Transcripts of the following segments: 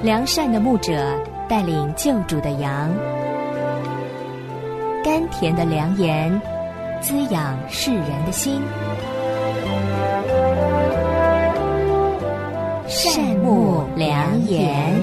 良善的牧者带领救主的羊，甘甜的良言滋养世人的心。善牧良言。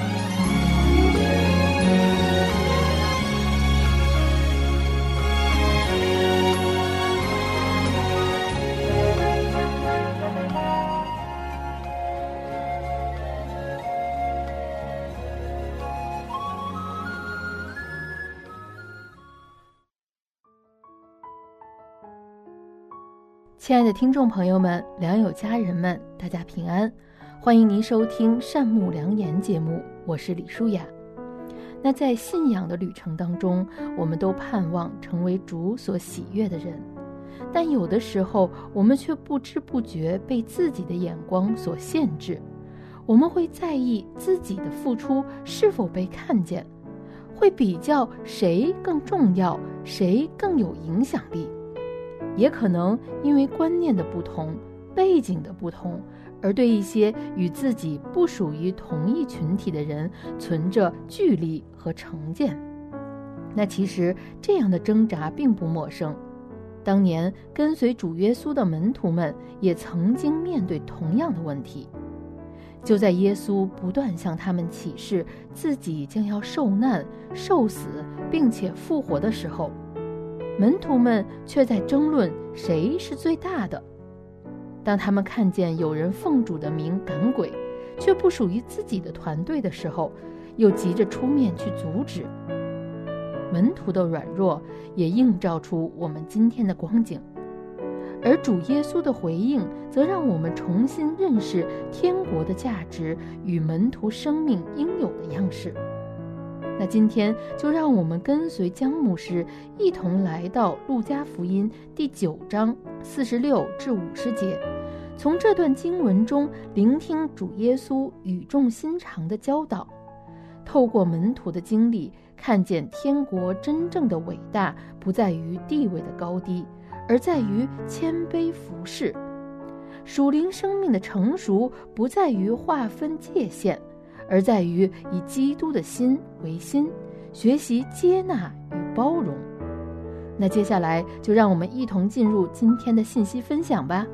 亲爱的听众朋友们，良友家人们，大家平安，欢迎您收听善牧良言节目，我是李舒雅。那在信仰的旅程当中，我们都盼望成为主所喜悦的人，但有的时候我们却不知不觉被自己的眼光所限制，我们会在意自己的付出是否被看见，会比较谁更重要，谁更有影响力，也可能因为观念的不同、背景的不同，而对一些与自己不属于同一群体的人存着距离和成见。那其实这样的挣扎并不陌生，当年跟随主耶稣的门徒们也曾经面对同样的问题。就在耶稣不断向他们启示自己将要受难、受死并且复活的时候，门徒们却在争论谁是最大的。当他们看见有人奉主的名赶鬼，却不属于自己的团队的时候，又急着出面去阻止。门徒的软弱也映照出我们今天的光景，而主耶稣的回应则让我们重新认识天国的价值与门徒生命应有的样式。那今天就让我们跟随江牧师一同来到路加福音第9章46至50节，从这段经文中聆听主耶稣语重心长的教导，透过门徒的经历，看见天国真正的伟大不在于地位的高低，而在于谦卑服侍；属灵生命的成熟不在于划分界限，而在于以基督的心为心，学习接纳与包容。那接下来就让我们一同进入今天的信息分享吧。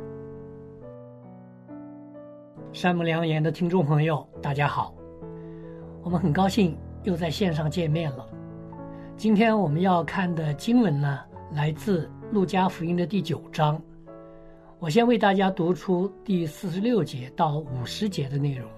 善牧良言的听众朋友，大家好，我们很高兴又在线上见面了。今天我们要看的经文呢，来自路加福音的第9章。我先为大家读出第46节到50节的内容。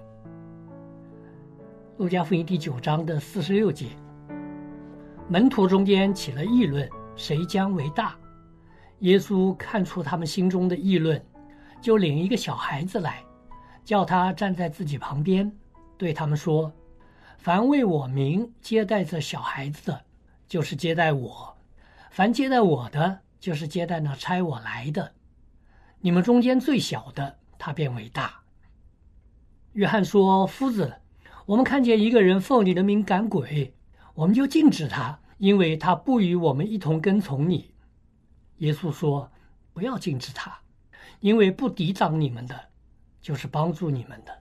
路加福音第9章的46节，门徒中间起了议论，谁将为大？耶稣看出他们心中的议论，就领一个小孩子来，叫他站在自己旁边，对他们说：凡为我名接待这小孩子的，就是接待我；凡接待我的，就是接待那差我来的。你们中间最小的，他便为大。约翰说：夫子，我们看见一个人奉你的名赶鬼，我们就禁止他，因为他不与我们一同跟从你。耶稣说：不要禁止他，因为不抵挡你们的，就是帮助你们的。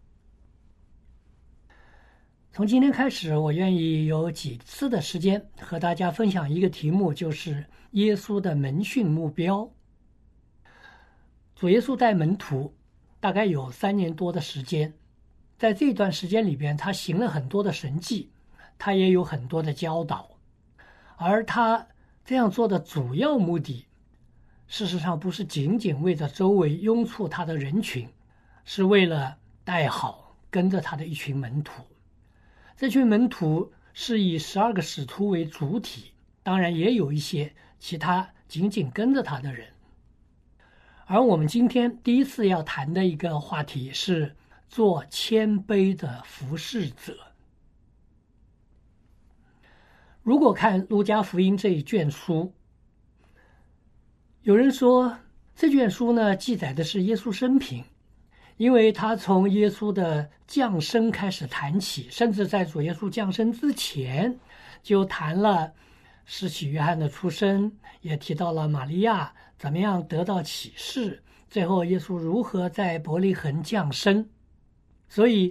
从今天开始，我愿意有几次的时间和大家分享一个题目，就是耶稣的门训目标。主耶稣带门徒大概有3年多的时间，在这段时间里边，他行了很多的神迹，他也有很多的教导，而他这样做的主要目的，事实上不是仅仅为着周围拥簇他的人群，是为了带好跟着他的一群门徒。这群门徒是以12个使徒为主体，当然也有一些其他仅仅跟着他的人。而我们今天第一次要谈的一个话题是做谦卑的服侍者。如果看路加福音这一卷书，有人说这卷书呢记载的是耶稣生平，因为他从耶稣的降生开始谈起，甚至在主耶稣降生之前就谈了施洗约翰的出生，也提到了玛利亚怎么样得到启示，最后耶稣如何在伯利恒降生。所以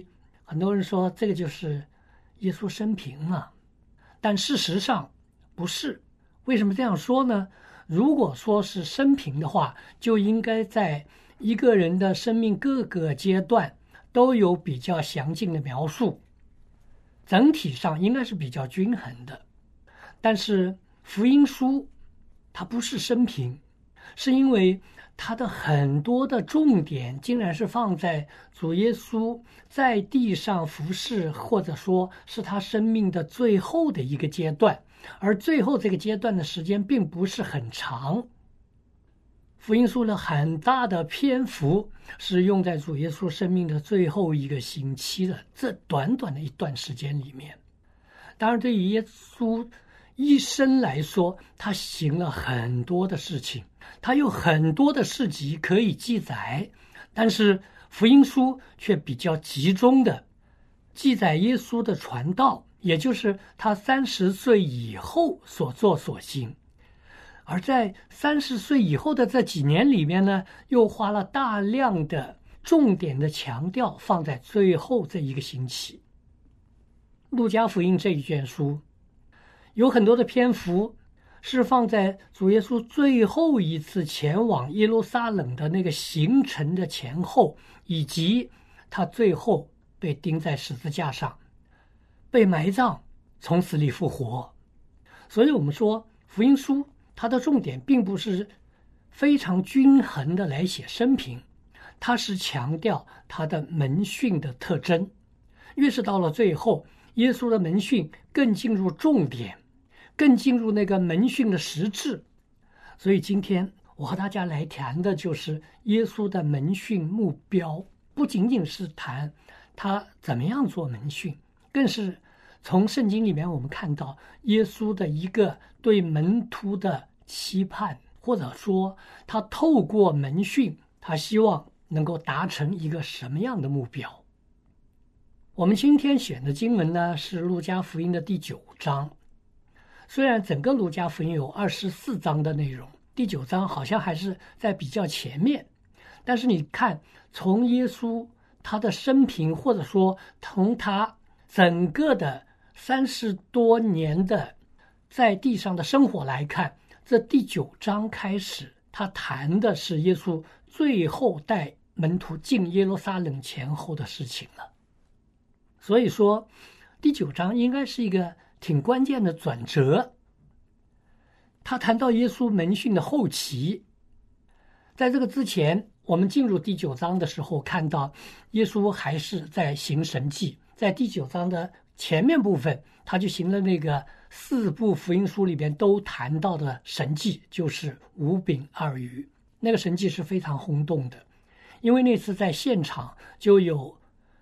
很多人说这个就是耶稣生平嘛，但事实上不是。为什么这样说呢？如果说是生平的话，就应该在一个人的生命各个阶段都有比较详尽的描述，整体上应该是比较均衡的。但是福音书它不是生平，是因为它的很多的重点竟然是放在主耶稣在地上服侍，或者说是他生命的最后的一个阶段，而最后这个阶段的时间并不是很长。福音书的很大的篇幅是用在主耶稣生命的最后一个星期的这短短的一段时间里面。当然对于耶稣一生来说，他行了很多的事情，他有很多的事迹可以记载，但是福音书却比较集中的记载耶稣的传道，也就是他30岁以后所作所行。而在30岁以后的这几年里面呢，又花了大量的重点的强调放在最后这一个星期。路加福音这一卷书有很多的篇幅是放在主耶稣最后一次前往耶路撒冷的那个行程的前后，以及他最后被钉在十字架上，被埋葬，从死里复活。所以我们说福音书它的重点并不是非常均衡的来写生平，它是强调他的门训的特征。越是到了最后，耶稣的门训更进入重点，更进入那个门训的实质。所以今天我和大家来谈的就是耶稣的门训目标，不仅仅是谈他怎么样做门训，更是从圣经里面我们看到耶稣的一个对门徒的期盼，或者说他透过门训，他希望能够达成一个什么样的目标。我们今天选的经文呢，是路加福音的第9章。虽然整个路加福音有24章的内容，第9章好像还是在比较前面，但是你看从耶稣他的生平，或者说从他整个的30多年的在地上的生活来看，这第9章开始，他谈的是耶稣最后带门徒进耶路撒冷前后的事情了。所以说第9章应该是一个挺关键的转折。他谈到耶稣门训的后期，在这个之前，我们进入第9章的时候看到耶稣还是在行神迹。在第9章的前面部分，他就行了那个4部福音书里边都谈到的神迹，就是5饼2鱼。那个神迹是非常轰动的，因为那次在现场就有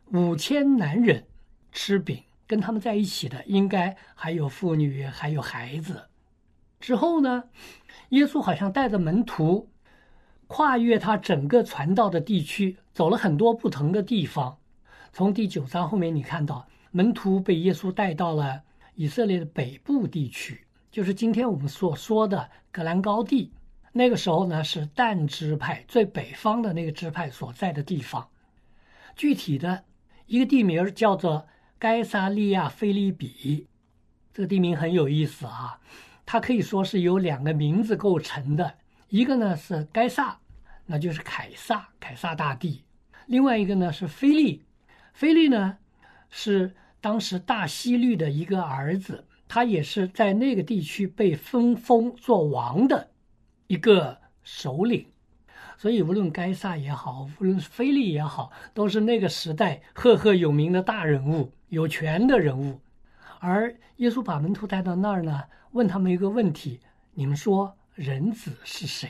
5000男人吃饼，跟他们在一起的应该还有妇女，还有孩子。之后呢，耶稣好像带着门徒跨越他整个传道的地区，走了很多不同的地方。从第9章后面你看到门徒被耶稣带到了以色列的北部地区，就是今天我们所说的戈兰高地。那个时候呢，是但支派最北方的那个支派所在的地方。具体的一个地名叫做该撒利亚腓立比，这个地名很有意思啊，它可以说是由2个名字构成的，一个呢是该撒，那就是凯撒大帝；另外一个呢是腓利，腓利呢是当时大希律的一个儿子，他也是在那个地区被分封做王的一个首领。所以无论该撒也好，无论腓利也好，都是那个时代赫赫有名的大人物，有权的人物。而耶稣把门徒带到那儿呢，问他们一个问题：你们说人子是谁？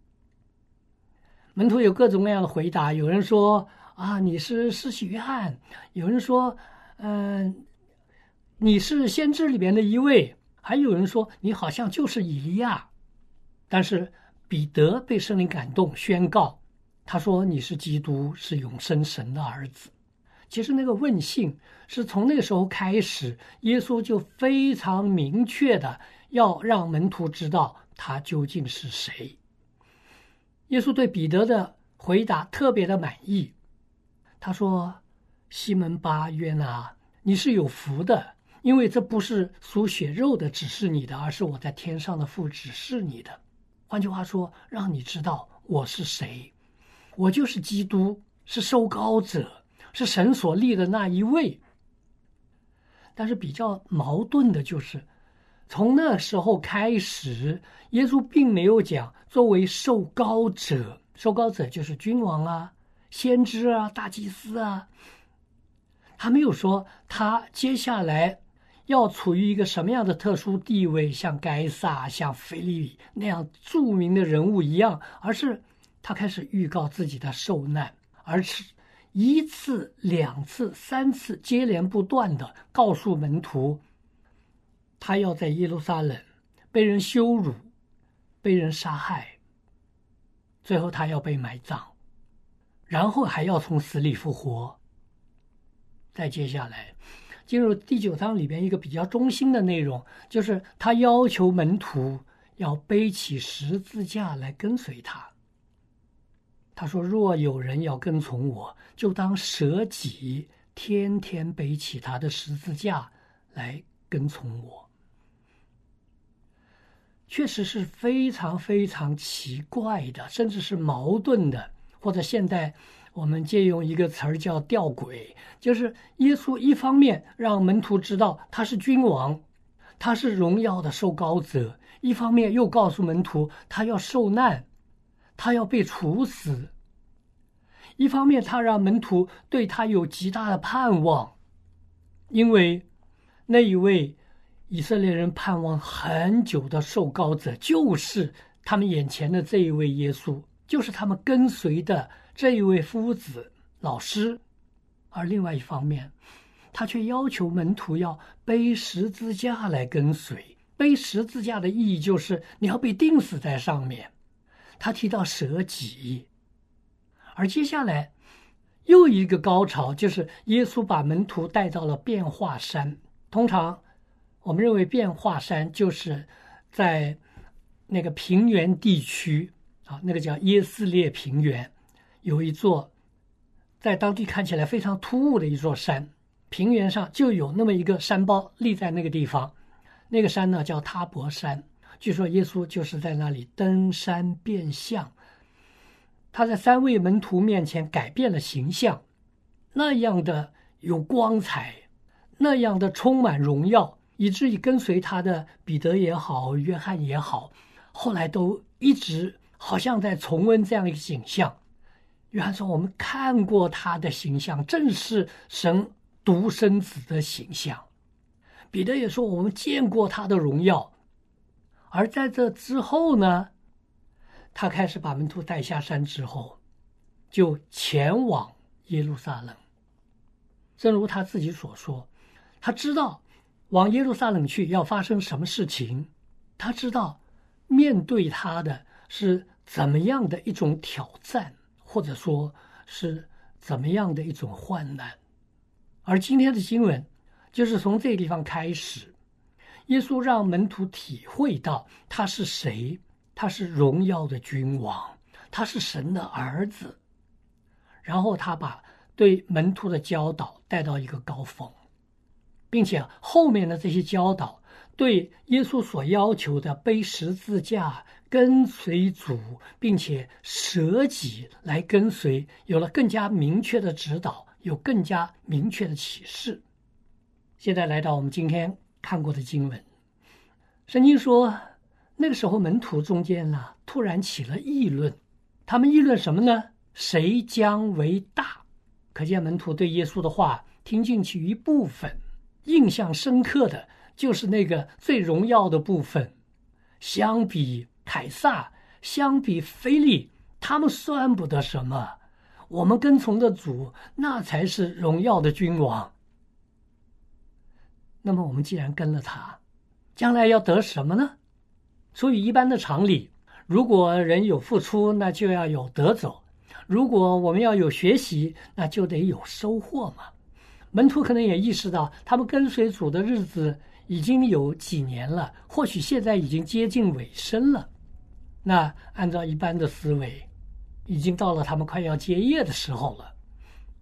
门徒有各种各样的回答，有人说啊，你是施洗约翰；有人说你是先知里边的一位；还有人说你好像就是以利亚。但是彼得被圣灵感动，宣告他说你是基督，是永生神的儿子。其实那个问信是从那个时候开始，耶稣就非常明确的要让门徒知道他究竟是谁。耶稣对彼得的回答特别的满意，他说西门巴约拿，你是有福的，因为这不是属血肉的指示你的，而是我在天上的父指示你的。换句话说，让你知道我是谁，我就是基督，是受膏者，是神所立的那一位。但是比较矛盾的就是，从那时候开始，耶稣并没有讲作为受膏者，受膏者就是君王啊、先知啊、大祭司啊，他没有说他接下来要处于一个什么样的特殊地位，像该撒、像腓利比那样著名的人物一样，而是他开始预告自己的受难，而是一次、两次、三次接连不断的告诉门徒，他要在耶路撒冷被人羞辱、被人杀害，最后他要被埋葬，然后还要从死里复活。再接下来进入第9章里边一个比较中心的内容，就是他要求门徒要背起十字架来跟随他。他说，若有人要跟从我，就当舍己，天天背起他的十字架来跟从我。确实是非常非常奇怪的，甚至是矛盾的，或者现在我们借用一个词儿叫吊诡，就是耶稣一方面让门徒知道他是君王，他是荣耀的受膏者，一方面又告诉门徒他要受难，他要被处死。一方面他让门徒对他有极大的盼望，因为那一位以色列人盼望很久的受膏者就是他们眼前的这一位耶稣，就是他们跟随的这一位夫子老师。而另外一方面，他却要求门徒要背十字架来跟随。背十字架的意义就是你要被钉死在上面。他提到舍己，而接下来又一个高潮，就是耶稣把门徒带到了变化山。通常我们认为变化山就是在那个平原地区啊，那个叫耶斯列平原，有一座在当地看起来非常突兀的一座山，平原上就有那么一个山包立在那个地方，那个山呢叫他伯山。据说耶稣就是在那里登山变相，他在3位门徒面前改变了形象，那样的有光彩，那样的充满荣耀，以至于跟随他的彼得也好，约翰也好，后来都一直好像在重温这样一个景象。约翰说，我们看过他的形象，正是神独生子的形象。彼得也说，我们见过他的荣耀。而在这之后呢，他开始把门徒带下山之后，就前往耶路撒冷。正如他自己所说，他知道往耶路撒冷去要发生什么事情，他知道面对他的是怎么样的一种挑战，或者说是怎么样的一种患难。而今天的经文就是从这个地方开始，耶稣让门徒体会到他是谁，他是荣耀的君王，他是神的儿子。然后他把对门徒的教导带到一个高峰，并且后面的这些教导对耶稣所要求的背十字架跟随主，并且舍己来跟随，有了更加明确的指导，有更加明确的启示。现在来到我们今天看过的经文，圣经说那个时候门徒中间呢，突然起了议论。他们议论什么呢？谁将为大？可见门徒对耶稣的话听进去一部分，印象深刻的就是那个最荣耀的部分。相比凯撒，相比腓利，他们算不得什么，我们跟从的主那才是荣耀的君王。那么我们既然跟了他，将来要得什么呢？出于一般的常理，如果人有付出，那就要有得走；如果我们要有学习，那就得有收获嘛。门徒可能也意识到，他们跟随主的日子已经有几年了，或许现在已经接近尾声了。那按照一般的思维，已经到了他们快要结业的时候了。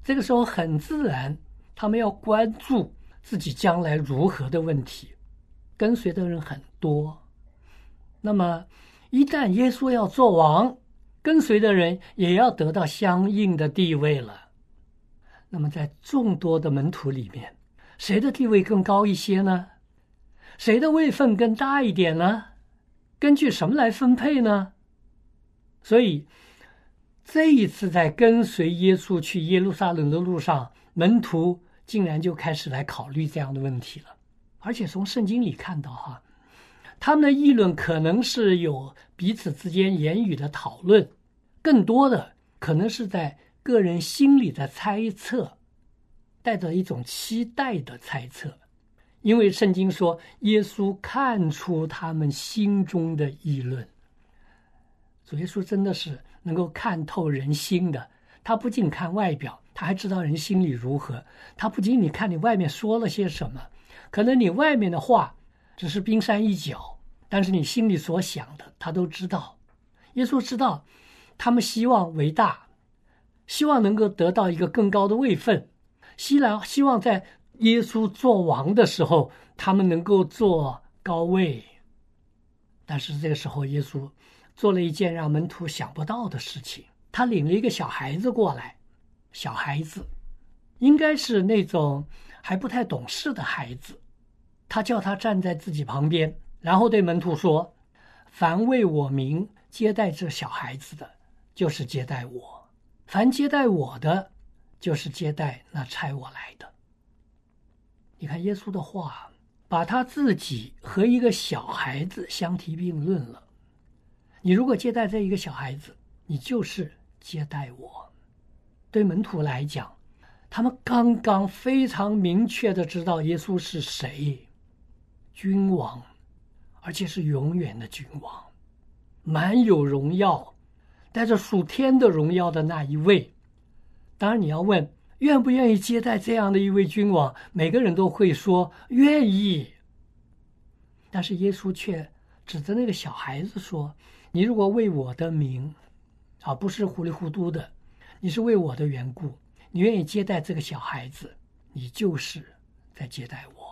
这个时候很自然，他们要关注自己将来如何的问题。跟随的人很多，那么一旦耶稣要做王，跟随的人也要得到相应的地位了。那么在众多的门徒里面，谁的地位更高一些呢？谁的位分更大一点呢？根据什么来分配呢？所以这一次在跟随耶稣去耶路撒冷的路上，门徒竟然就开始来考虑这样的问题了。而且从圣经里看到他们的议论可能是有彼此之间言语的讨论，更多的可能是在个人心里的猜测，带着一种期待的猜测。因为圣经说耶稣看出他们心中的议论。主耶稣真的是能够看透人心的，他不仅看外表，他还知道人心里如何。他不仅看你外面说了些什么，可能你外面的话只是冰山一角，但是你心里所想的他都知道。耶稣知道他们希望为大，希望能够得到一个更高的位分，希望在耶稣做王的时候他们能够坐高位。但是这个时候耶稣做了一件让门徒想不到的事情，他领了一个小孩子过来。小孩子应该是那种还不太懂事的孩子，他叫他站在自己旁边，然后对门徒说，凡为我名接待这小孩子的，就是接待我；凡接待我的，就是接待那差我来的。你看耶稣的话，把他自己和一个小孩子相提并论了。你如果接待这一个小孩子，你就是接待我。对门徒来讲，他们刚刚非常明确的知道耶稣是谁，君王，而且是永远的君王，满有荣耀，带着属天的荣耀的那一位。当然你要问愿不愿意接待这样的一位君王，每个人都会说愿意。但是耶稣却指着那个小孩子说，你如果为我的名不是糊里糊涂的，你是为我的缘故，你愿意接待这个小孩子，你就是在接待我。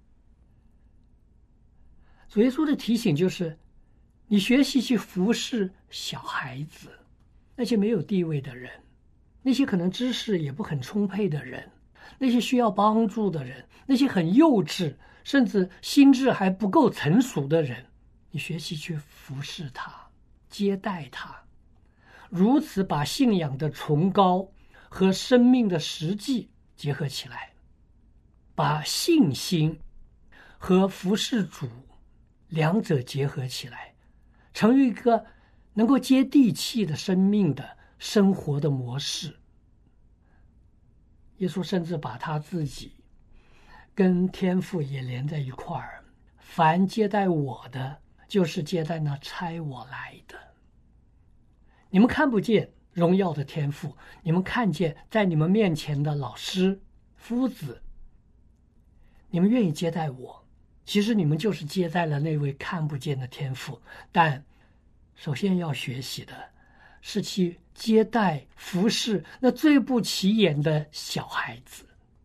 主耶稣的提醒就是，你学习去服侍小孩子，那些没有地位的人，那些可能知识也不很充沛的人，那些需要帮助的人，那些很幼稚甚至心智还不够成熟的人，你学习去服侍他，接待他，如此把信仰的崇高和生命的实际结合起来，把信心和服侍主两者结合起来，成为一个能够接地气的生命的生活的模式。耶稣甚至把他自己跟天父也连在一块儿，凡接待我的，就是接待那差我来的。你们看不见荣耀的天父，你们看见在你们面前的老师夫子，你们愿意接待我，其实你们就是接待了那位看不见的天父。但首先要学习的是去接待服侍那最不起眼的小孩子。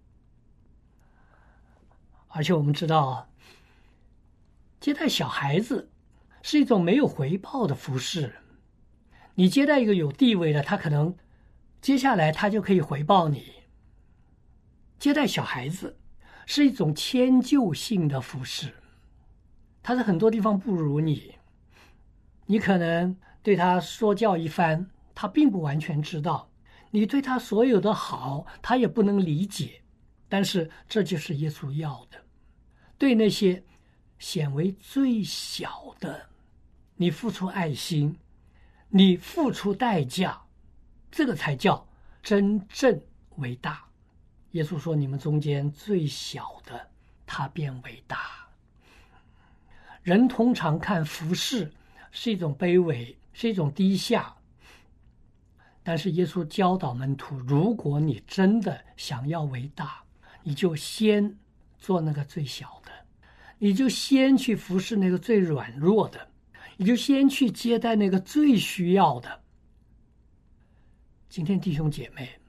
而且我们知道，接待小孩子是一种没有回报的服侍。你接待一个有地位的，他可能接下来他就可以回报你。接待小孩子是一种迁就性的服侍，他在很多地方不如你，你可能对他说教一番，他并不完全知道，你对他所有的好他也不能理解。但是这就是耶稣要的，对那些显为最小的，你付出爱心，你付出代价，这个才叫真正为大。耶稣说，你们中间最小的，他便为大。人通常看服侍是一种卑微，是一种低下，但是耶稣教导门徒，如果你真的想要为大，你就先做那个最小的，你就先去服侍那个最软弱的，你就先去接待那个最需要的。今天弟兄姐妹，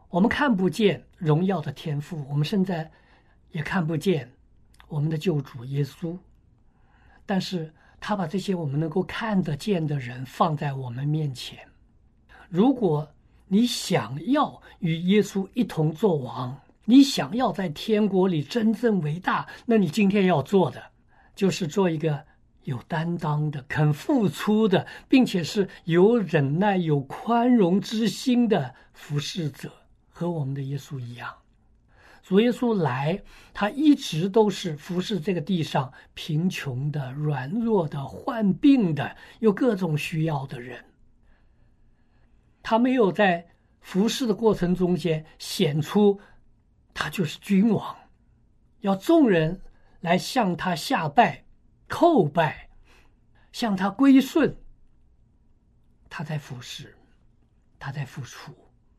我们看不见荣耀的天父，我们现在也看不见我们的救主耶稣，但是他把这些我们能够看得见的人放在我们面前。如果你想要与耶稣一同作王，你想要在天国里真正为大，那你今天要做的就是做一个有担当的、肯付出的，并且是有忍耐、有宽容之心的服侍者，和我们的耶稣一样。主耶稣来，他一直都是服侍这个地上贫穷的、软弱的、患病的、有各种需要的人。他没有在服侍的过程中间显出他就是君王，要众人来向他下拜、叩拜，向他归顺。他在服侍，他在付出。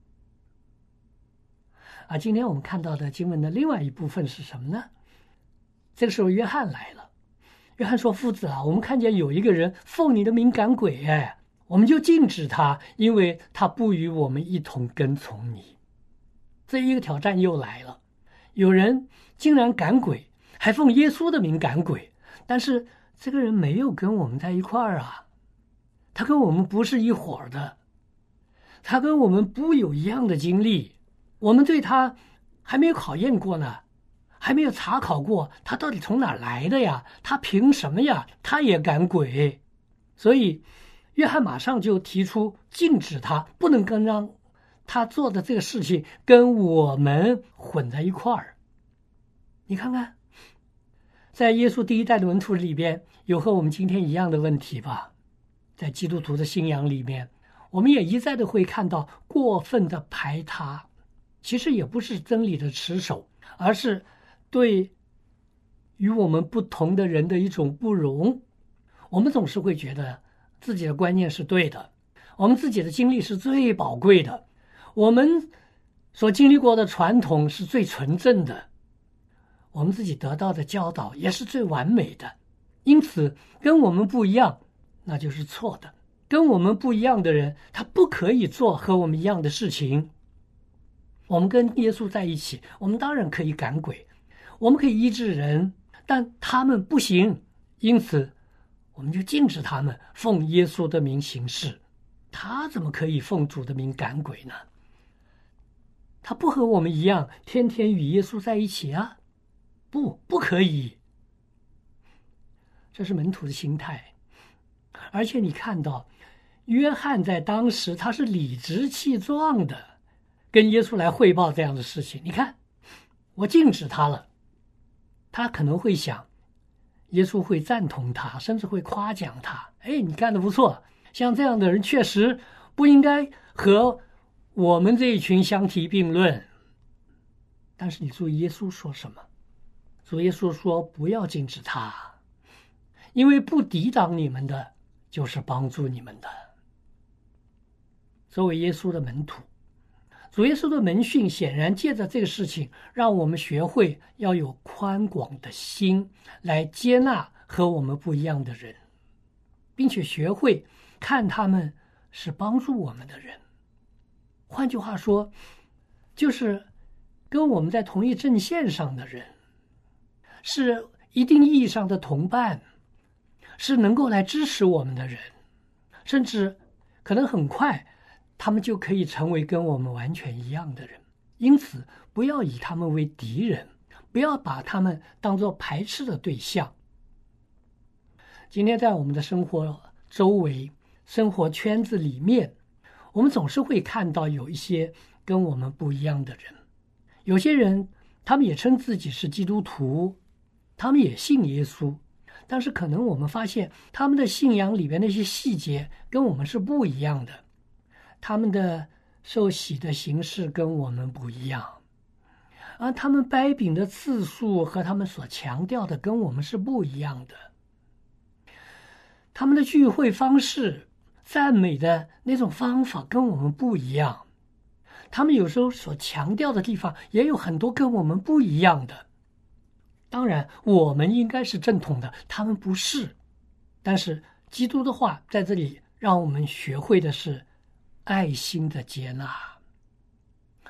今天我们看到的经文的另外一部分是什么呢？这个时候约翰来了，约翰说：夫子啊，我们看见有一个人奉你的名赶鬼，我们就禁止他，因为他不与我们一同跟从你。这一个挑战又来了，有人竟然赶鬼，还奉耶稣的名赶鬼，但是这个人没有跟我们在一块儿啊，他跟我们不是一伙儿的，他跟我们不有一样的经历，我们对他还没有考验过呢，还没有查考过他到底从哪儿来的呀，他凭什么呀，他也赶鬼。所以约翰马上就提出禁止他，不能让他做的这个事情跟我们混在一块儿。你看看，在耶稣第一代的门徒里边，有和我们今天一样的问题吧？在基督徒的信仰里面，我们也一再的会看到过分的排他，其实也不是真理的持守，而是对与我们不同的人的一种不容。我们总是会觉得自己的观念是对的，我们自己的经历是最宝贵的，我们所经历过的传统是最纯正的，我们自己得到的教导也是最完美的，因此跟我们不一样那就是错的。跟我们不一样的人，他不可以做和我们一样的事情。我们跟耶稣在一起，我们当然可以赶鬼，我们可以医治人，但他们不行，因此我们就禁止他们奉耶稣的名行事。他怎么可以奉主的名赶鬼呢？他不和我们一样天天与耶稣在一起啊，不可以。这是门徒的心态。而且你看到约翰在当时他是理直气壮的跟耶稣来汇报这样的事情。你看，我禁止他了，他可能会想耶稣会赞同他，甚至会夸奖他，你干得不错，像这样的人确实不应该和我们这一群相提并论。但是你注意耶稣说什么？主耶稣说不要禁止他，因为不抵挡你们的就是帮助你们的。作为耶稣的门徒，主耶稣的门训显然借着这个事情让我们学会要有宽广的心来接纳和我们不一样的人，并且学会看他们是帮助我们的人。换句话说，就是跟我们在同一阵线上的人，是一定意义上的同伴，是能够来支持我们的人，甚至可能很快他们就可以成为跟我们完全一样的人。因此不要以他们为敌人，不要把他们当作排斥的对象。今天在我们的生活周围、生活圈子里面，我们总是会看到有一些跟我们不一样的人。有些人他们也称自己是基督徒，他们也信耶稣，但是可能我们发现他们的信仰里边那些细节跟我们是不一样的，他们的受洗的形式跟我们不一样，而他们掰饼的次数和他们所强调的跟我们是不一样的，他们的聚会方式、赞美的那种方法跟我们不一样，他们有时候所强调的地方也有很多跟我们不一样的。当然我们应该是正统的，他们不是。但是基督的话在这里让我们学会的是爱心的接纳，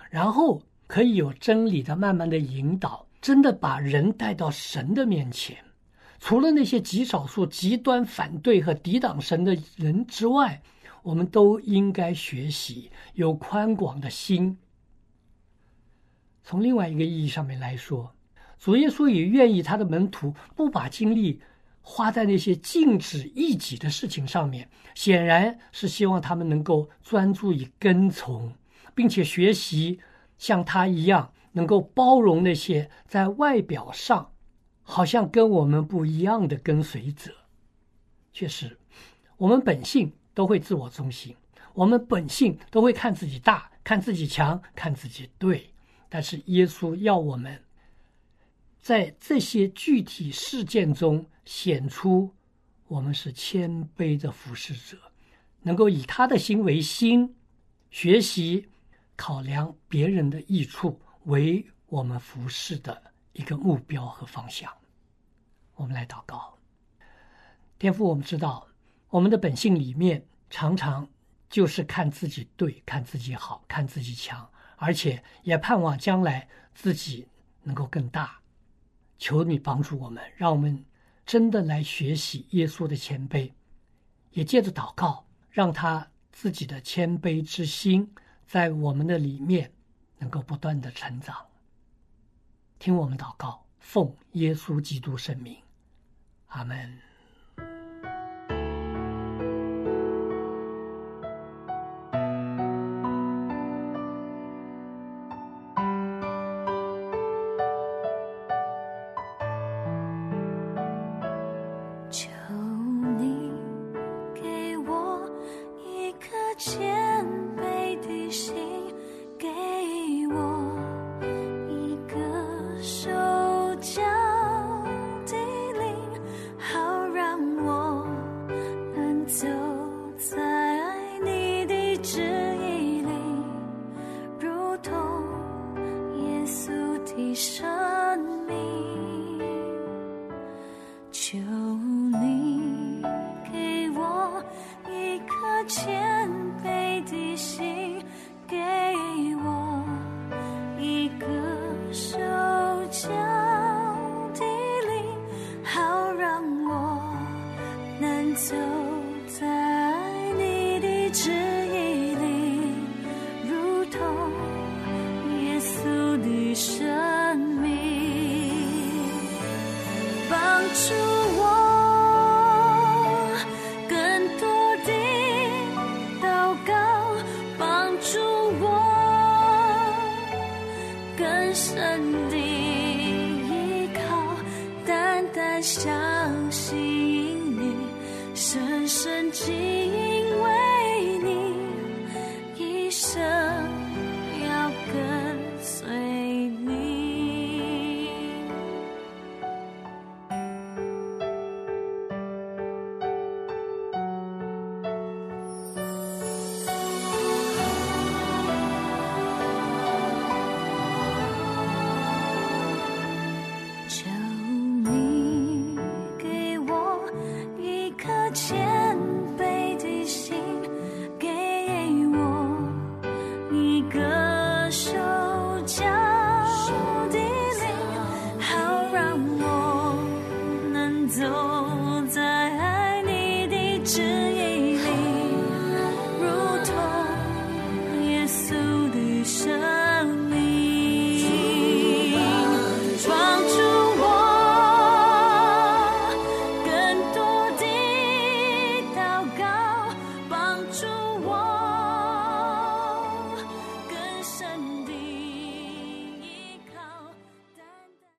然后可以有真理的慢慢的引导，真的把人带到神的面前。除了那些极少数极端反对和抵挡神的人之外，我们都应该学习有宽广的心。从另外一个意义上面来说，主耶稣也愿意他的门徒不把精力花在那些禁止异己的事情上面，显然是希望他们能够专注于跟从，并且学习像他一样能够包容那些在外表上好像跟我们不一样的跟随者。确实，我们本性都会自我中心，我们本性都会看自己大，看自己强，看自己对。但是耶稣要我们在这些具体事件中显出我们是谦卑的服侍者，能够以他的心为心，学习考量别人的益处为我们服侍的一个目标和方向。我们来祷告。天父，我们知道我们的本性里面常常就是看自己对，看自己好，看自己强，而且也盼望将来自己能够更大。求你帮助我们，让我们真的来学习耶稣的谦卑，也借着祷告让他自己的谦卑之心在我们的里面能够不断的成长。听我们祷告，奉耶稣基督圣名，阿们。 求你给我一颗谦卑的心，给我一个受教的灵，好让我能走在你的旨意里，如同耶稣的生命。求你给我一颗谦卑的心，给我一个受教的灵，好让我能走在你的旨意里，如同耶稣的生命。帮助我更多的祷告，帮助我更深的依靠，单单相信你，深深记忆